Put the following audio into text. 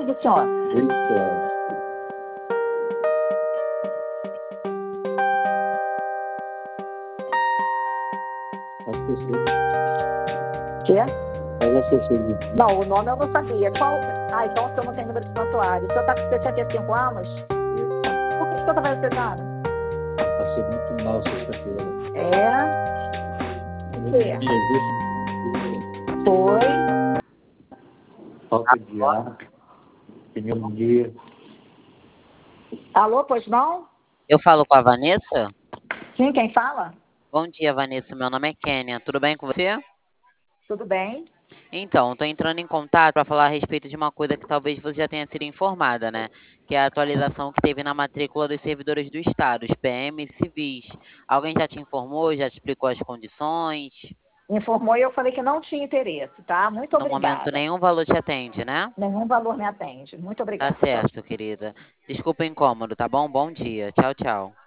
do senhor. Eita. As pessoas. Quê? As pessoas. Não, o nome eu não sabia. Qual? Ah, então o senhor não tem número de prontuário. O senhor está com 65 anos? Por que o senhor está fazendo esse exame? Passei muito mal sexta-feira. É? O quê? Foi? Falta de ar, pneumonia. Alô, pois não? Eu falo com a Vanessa? Sim, quem fala? Bom dia, Vanessa. Meu nome é Kênia. Tudo bem com você? Tudo bem? Então, estou entrando em contato para falar a respeito de uma coisa que talvez você já tenha sido informada, né? Que é a atualização que teve na matrícula dos servidores do Estado, os PMs e civis. Alguém já te informou, já te explicou as condições? Informou e eu falei que não tinha interesse, tá? Muito No momento, obrigada. nenhum valor te atende, né? Nenhum valor me atende. Muito Tá obrigada. certo, querida. Desculpa o incômodo, tá bom? Bom dia. Tchau, tchau.